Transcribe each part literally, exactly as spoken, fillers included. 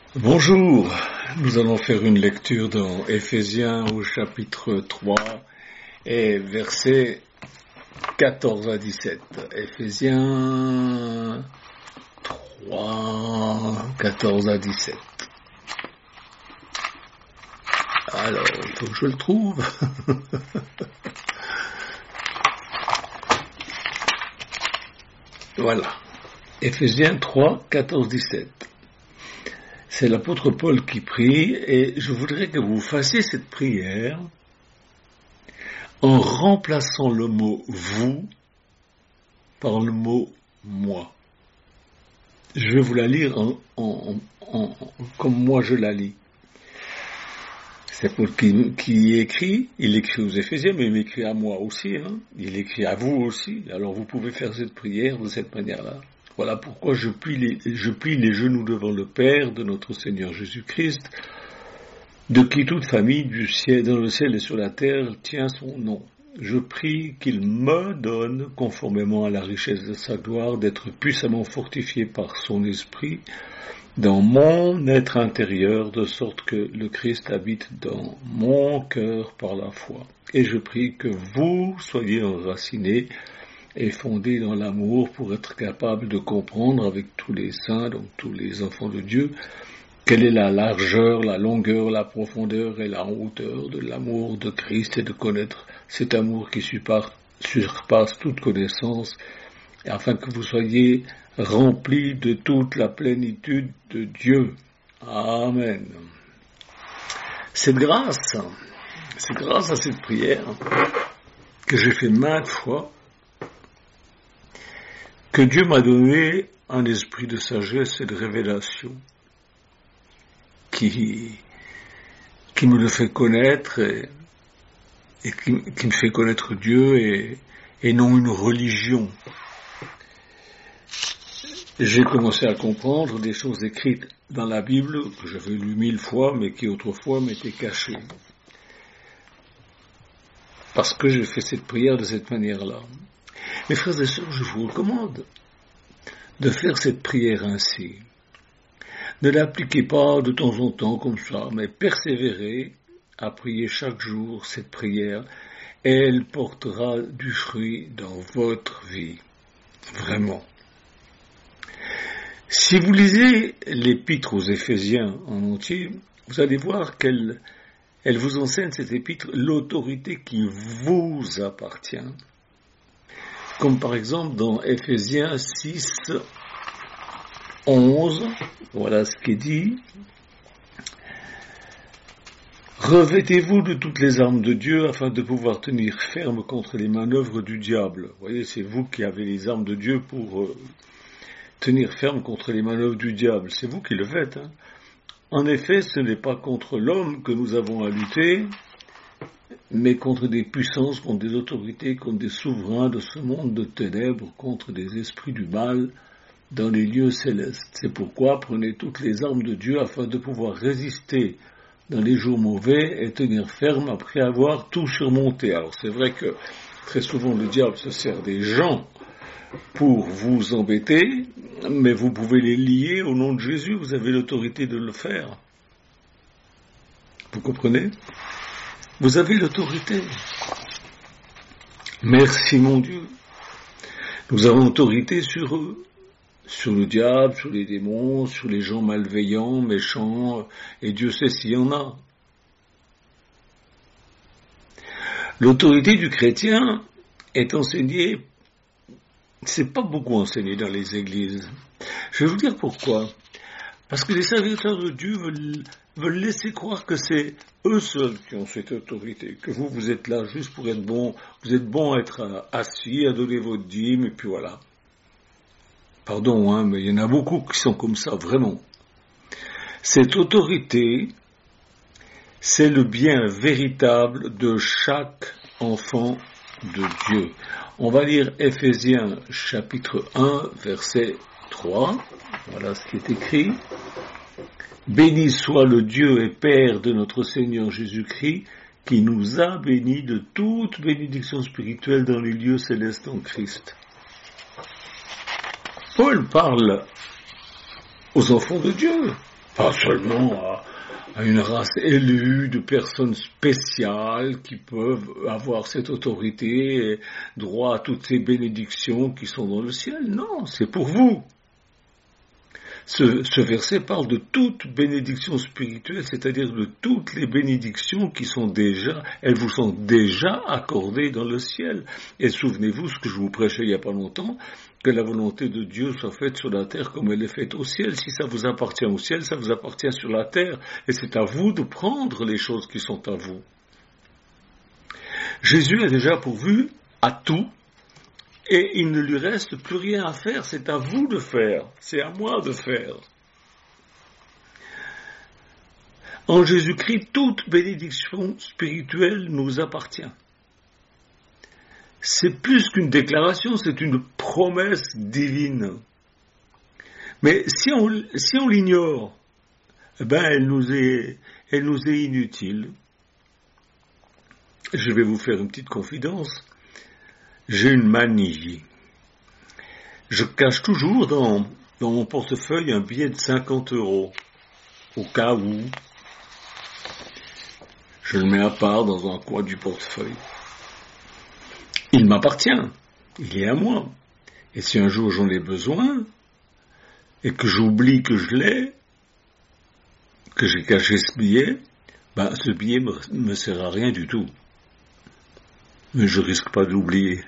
Bonjour, nous allons faire une lecture dans Éphésiens au chapitre trois et versets quatorze à dix-sept. Éphésiens trois, quatorze à dix-sept. Alors, il faut que je le trouve. Voilà. Éphésiens trois, quatorze, dix-sept. C'est l'apôtre Paul qui prie et je voudrais que vous fassiez cette prière en remplaçant le mot « vous » par le mot « moi ». Je vais vous la lire en, en, en, en, comme moi je la lis. C'est Paul qui, qui écrit, il écrit aux Éphésiens, mais il m'écrit à moi aussi, hein. Il écrit à vous aussi, alors vous pouvez faire cette prière de cette manière-là. Voilà pourquoi je plie, les, je plie les genoux devant le Père de notre Seigneur Jésus-Christ, de qui toute famille du ciel, dans le ciel et sur la terre tient son nom. Je prie qu'il me donne, conformément à la richesse de sa gloire, d'être puissamment fortifié par son esprit dans mon être intérieur, de sorte que le Christ habite dans mon cœur par la foi. Et je prie que vous soyez enracinés et fondés dans l'amour pour être capables de comprendre avec tous les saints, donc tous les enfants de Dieu, quelle est la largeur, la longueur, la profondeur et la hauteur de l'amour de Christ et de connaître cet amour qui surpasse toute connaissance, afin que vous soyez remplis de toute la plénitude de Dieu. Amen. C'est grâce, c'est grâce à cette prière que j'ai fait maintes fois que Dieu m'a donné un esprit de sagesse et de révélation qui, qui me le fait connaître et, et qui, qui me fait connaître Dieu et, et non une religion. J'ai commencé à comprendre des choses écrites dans la Bible que j'avais lues mille fois mais qui autrefois m'étaient cachées. Parce que j'ai fait cette prière de cette manière-là. Mes frères et sœurs, je vous recommande de faire cette prière ainsi. Ne l'appliquez pas de temps en temps comme ça, mais persévérez à prier chaque jour cette prière et elle portera du fruit dans votre vie. Vraiment. Si vous lisez l'épître aux Éphésiens en entier, vous allez voir qu'elle elle vous enseigne, cette épître, l'autorité qui vous appartient. Comme par exemple dans Éphésiens six, onze, voilà ce qui est dit. Revêtez-vous de toutes les armes de Dieu afin de pouvoir tenir ferme contre les manœuvres du diable. Vous voyez, c'est vous qui avez les armes de Dieu pour euh, tenir ferme contre les manœuvres du diable. C'est vous qui le faites. Hein. En effet, ce n'est pas contre l'homme que nous avons à lutter, mais contre des puissances, contre des autorités, contre des souverains de ce monde de ténèbres, contre des esprits du mal dans les lieux célestes. C'est pourquoi prenez toutes les armes de Dieu afin de pouvoir résister dans les jours mauvais et tenir ferme après avoir tout surmonté. Alors c'est vrai que très souvent le diable se sert des gens pour vous embêter, mais vous pouvez les lier au nom de Jésus, vous avez l'autorité de le faire. Vous comprenez ? Vous avez l'autorité. Merci mon Dieu. Nous avons autorité sur eux, sur le diable, sur les démons, sur les gens malveillants, méchants, et Dieu sait s'il y en a. L'autorité du chrétien est enseignée, c'est pas beaucoup enseigné dans les églises. Je vais vous dire pourquoi. Parce que les serviteurs de Dieu veulent, veulent laisser croire que c'est eux seuls qui ont cette autorité, que vous, vous êtes là juste pour être bon, vous êtes bon à être assis, à donner votre dîme, et puis voilà. Pardon, hein, mais il y en a beaucoup qui sont comme ça, vraiment. Cette autorité, c'est le bien véritable de chaque enfant de Dieu. On va lire Éphésiens chapitre un, verset trois. Voilà ce qui est écrit. Béni soit le Dieu et Père de notre Seigneur Jésus-Christ, qui nous a bénis de toute bénédiction spirituelle dans les lieux célestes en Christ. Paul parle aux enfants de Dieu. pas seulement à, à une race élue de personnes spéciales qui peuvent avoir cette autorité et droit à toutes ces bénédictions qui sont dans le ciel. Non, c'est pour vous. Ce, ce verset parle de toute bénédiction spirituelle, c'est-à-dire de toutes les bénédictions qui sont déjà, elles vous sont déjà accordées dans le ciel. Et souvenez-vous ce que je vous prêchais il n'y a pas longtemps, que la volonté de Dieu soit faite sur la terre comme elle est faite au ciel. Si ça vous appartient au ciel, ça vous appartient sur la terre. Et c'est à vous de prendre les choses qui sont à vous. Jésus a déjà pourvu à tout. Et il ne lui reste plus rien à faire, c'est à vous de faire, c'est à moi de faire. En Jésus-Christ, toute bénédiction spirituelle nous appartient. C'est plus qu'une déclaration, c'est une promesse divine. Mais si on, si on l'ignore, eh ben elle nous est, elle nous est inutile. Je vais vous faire une petite confidence. J'ai une manie. Je cache toujours dans, dans mon portefeuille un billet de cinquante euros, au cas où. Je le mets à part dans un coin du portefeuille. Il m'appartient, il est à moi. Et si un jour j'en ai besoin, et que j'oublie que je l'ai, que j'ai caché ce billet, ben ce billet me, me sert à rien du tout. Mais je risque pas de l'oublier.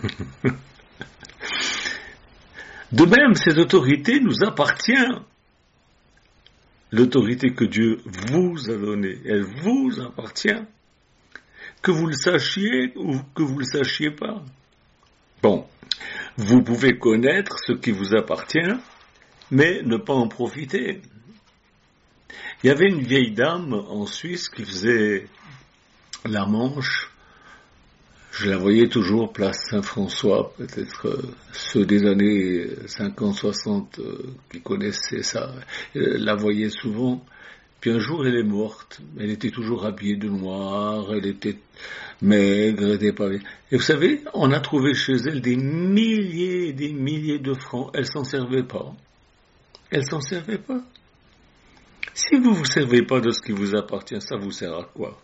De même, cette autorité nous appartient. L'autorité que Dieu vous a donnée, elle vous appartient. Que vous le sachiez ou que vous le sachiez pas. Bon, vous pouvez connaître ce qui vous appartient, mais ne pas en profiter. Il y avait une vieille dame en Suisse qui faisait la Manche. Je la voyais toujours place Saint-François, peut-être euh, ceux des années cinquante soixante euh, qui connaissaient ça, euh, la voyaient souvent. Puis un jour, elle est morte. Elle était toujours habillée de noir, elle était maigre, elle était pas bien. Et vous savez, on a trouvé chez elle des milliers et des milliers de francs. Elle s'en servait pas. Elle s'en servait pas. Si vous vous servez pas de ce qui vous appartient, ça vous sert à quoi?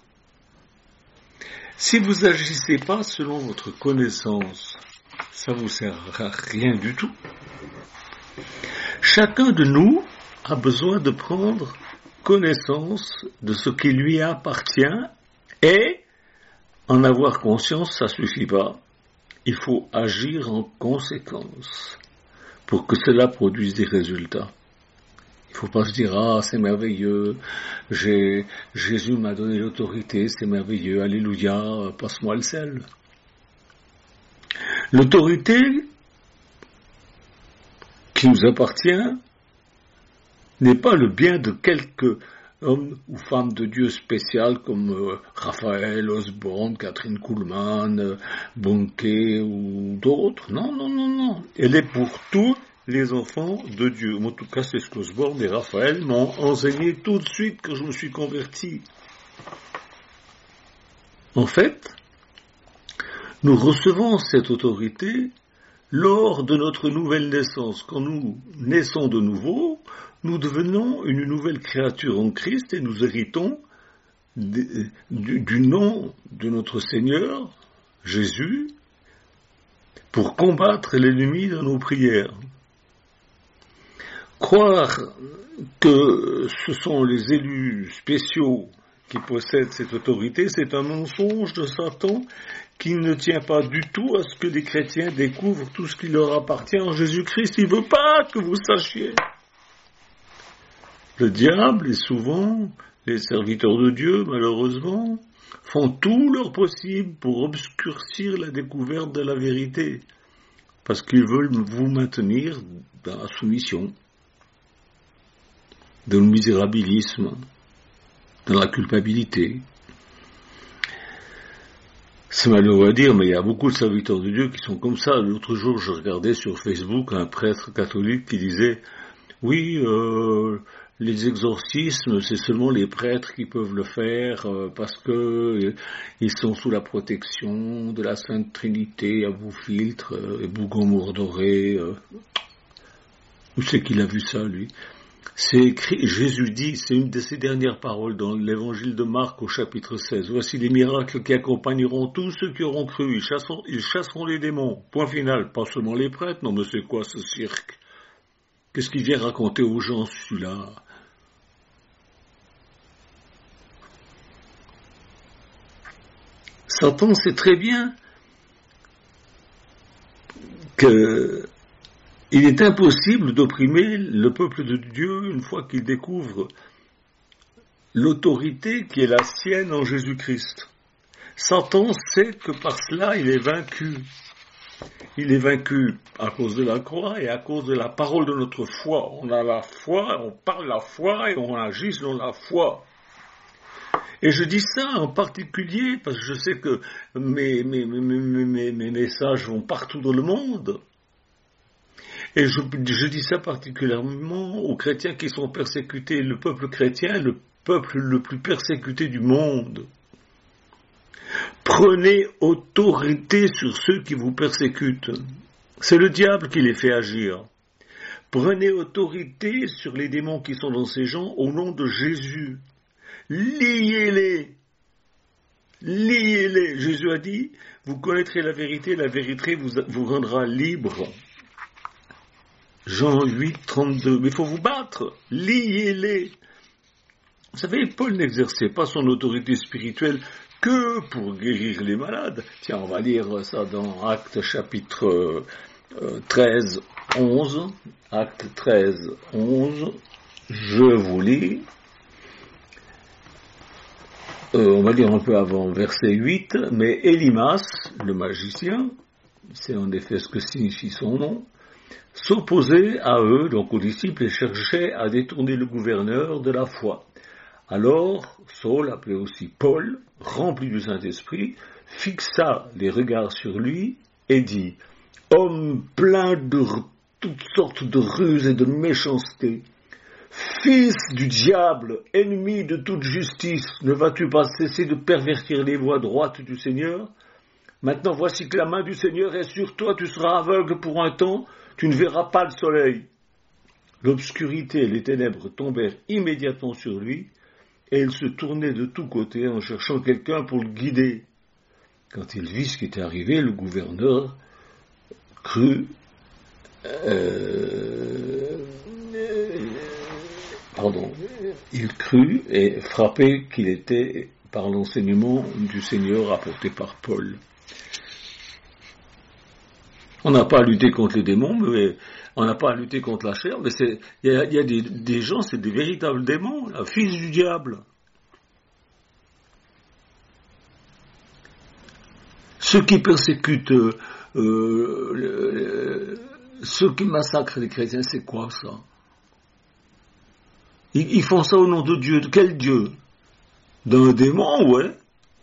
Si vous agissez pas selon votre connaissance, ça vous sert à rien du tout. Chacun de nous a besoin de prendre connaissance de ce qui lui appartient et en avoir conscience, ça suffit pas. Il faut agir en conséquence pour que cela produise des résultats. Il ne faut pas se dire « Ah, c'est merveilleux, j'ai, Jésus m'a donné l'autorité, c'est merveilleux, alléluia, passe-moi le sel. » L'autorité qui nous appartient n'est pas le bien de quelques hommes ou femmes de Dieu spéciales comme euh, Raphaël, Osborne, Catherine Kuhlman, euh, Bunke ou d'autres. Non, non, non, non. Elle est pour tous les enfants de Dieu. En tout cas, c'est ce qu'Osborne et Raphaël m'ont enseigné tout de suite que je me suis converti. En fait, nous recevons cette autorité lors de notre nouvelle naissance. Quand nous naissons de nouveau, nous devenons une nouvelle créature en Christ et nous héritons du, du nom de notre Seigneur, Jésus, pour combattre l'ennemi dans nos prières. Croire que ce sont les élus spéciaux qui possèdent cette autorité, c'est un mensonge de Satan qui ne tient pas du tout à ce que les chrétiens découvrent tout ce qui leur appartient en Jésus-Christ. Il ne veut pas que vous sachiez. Le diable et souvent les serviteurs de Dieu, malheureusement, font tout leur possible pour obscurcir la découverte de la vérité, parce qu'ils veulent vous maintenir dans la soumission, dans le misérabilisme, dans la culpabilité. C'est malheureux à dire, mais il y a beaucoup de serviteurs de Dieu qui sont comme ça. L'autre jour, je regardais sur Facebook un prêtre catholique qui disait « Oui, euh, les exorcismes, c'est seulement les prêtres qui peuvent le faire euh, parce que euh, ils sont sous la protection de la Sainte Trinité à bout filtre euh, et Bougon Mordoré. Euh. Où c'est qu'il a vu ça, lui ? C'est écrit, Jésus dit, c'est une de ses dernières paroles dans l'évangile de Marc au chapitre seize. Voici les miracles qui accompagneront tous ceux qui auront cru. Ils chasseront, ils chasseront les démons. Point final. Pas seulement les prêtres. Non, mais c'est quoi ce cirque? Qu'est-ce qu'il vient raconter aux gens, celui-là? Satan sait très bien que il est impossible d'opprimer le peuple de Dieu une fois qu'il découvre l'autorité qui est la sienne en Jésus-Christ. Satan sait que par cela il est vaincu. Il est vaincu à cause de la croix et à cause de la parole de notre foi. On a la foi, on parle la foi et on agit selon la foi. Et je dis ça en particulier parce que je sais que mes, mes, mes, mes, mes messages vont partout dans le monde. Et je, je dis ça particulièrement aux chrétiens qui sont persécutés. Le peuple chrétien est le peuple le plus persécuté du monde. Prenez autorité sur ceux qui vous persécutent. C'est le diable qui les fait agir. Prenez autorité sur les démons qui sont dans ces gens au nom de Jésus. Liez-les. Liez-les. Jésus a dit, vous connaîtrez la vérité, la vérité vous, vous rendra libre. Jean huit, trente-deux. Mais il faut vous battre. Liez-les. Vous savez, Paul n'exerçait pas son autorité spirituelle que pour guérir les malades. Tiens, on va lire ça dans Actes chapitre euh, treize, onze. Actes treize, onze. Je vous lis. Euh, on va lire un peu avant, verset huit. Mais Élimas, le magicien, c'est en effet ce que signifie son nom, s'opposait à eux, donc aux disciples, et cherchait à détourner le gouverneur de la foi. Alors, Saul, appelé aussi Paul, rempli du Saint-Esprit, fixa les regards sur lui et dit « Homme plein de toutes sortes de ruses et de méchanceté, fils du diable, ennemi de toute justice, ne vas-tu pas cesser de pervertir les voies droites du Seigneur? Maintenant voici que la main du Seigneur est sur toi, tu seras aveugle pour un temps, tu ne verras pas le soleil. » L'obscurité et les ténèbres tombèrent immédiatement sur lui, et il se tournait de tous côtés en cherchant quelqu'un pour le guider. Quand il vit ce qui était arrivé, le gouverneur crut, euh, pardon, il crut et frappé qu'il était par l'enseignement du Seigneur apporté par Paul. On n'a pas à lutter contre les démons, mais on n'a pas à lutter contre la chair, mais c'est, il y a, y a des, des gens, c'est des véritables démons, là, fils du diable. Ceux qui persécutent, euh, euh, ceux qui massacrent les chrétiens, c'est quoi ça? Ils, ils font ça au nom de Dieu. De quel Dieu? D'un démon, ouais.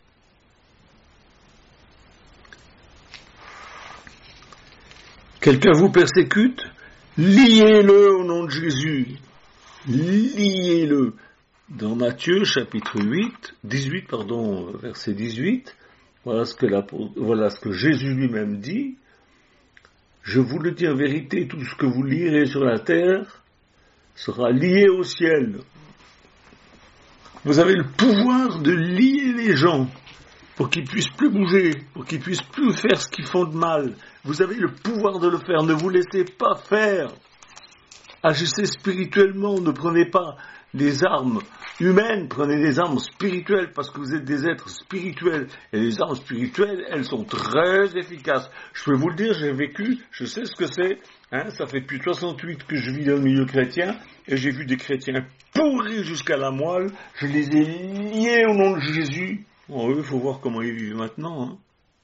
Quelqu'un vous persécute? Liez-le au nom de Jésus. Liez-le. Dans Matthieu, chapitre huit, dix-huit, pardon, verset dix-huit, voilà ce que, la, voilà ce que Jésus lui-même dit. Je vous le dis en vérité, tout ce que vous lirez sur la terre sera lié au ciel. Vous avez le pouvoir de lier les gens pour qu'ils puissent plus bouger, pour qu'ils puissent plus faire ce qu'ils font de mal. Vous avez le pouvoir de le faire, ne vous laissez pas faire. Agissez spirituellement, ne prenez pas des armes humaines, prenez des armes spirituelles parce que vous êtes des êtres spirituels. Et les armes spirituelles, elles sont très efficaces. Je peux vous le dire, j'ai vécu, je sais ce que c'est. Hein, ça fait depuis soixante-huit que je vis dans le milieu chrétien et j'ai vu des chrétiens pourris jusqu'à la moelle. Je les ai liés au nom de Jésus. Bon, eux, il faut voir comment ils vivent maintenant. Hein.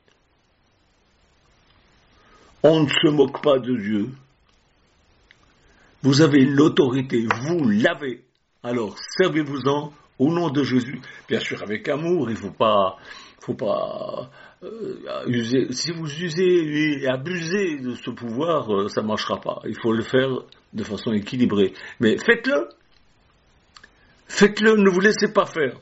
On ne se moque pas de Dieu. Vous avez l'autorité, vous l'avez. Alors, servez-vous-en au nom de Jésus. Bien sûr, avec amour, il ne faut pas, faut pas euh, user. Si vous usez et abusez de ce pouvoir, euh, ça ne marchera pas. Il faut le faire de façon équilibrée. Mais faites-le. Faites-le, ne vous laissez pas faire.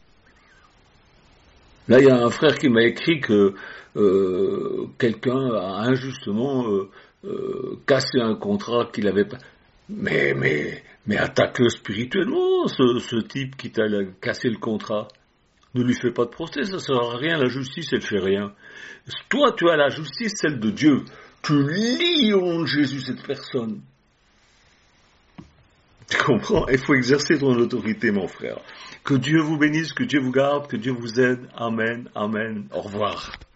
Là, il y a un frère qui m'a écrit que euh, quelqu'un a injustement euh, euh, cassé un contrat qu'il avait pas. Mais, mais, Mais attaque-le spirituellement, ce, ce type qui t'a cassé le contrat. Ne lui fais pas de procès, ça ne sert à rien, la justice, elle fait rien. Toi, tu as la justice, celle de Dieu. Tu lis au nom de Jésus cette personne. Tu comprends? Il faut exercer ton autorité, mon frère. Que Dieu vous bénisse, que Dieu vous garde, que Dieu vous aide. Amen, amen. Au revoir.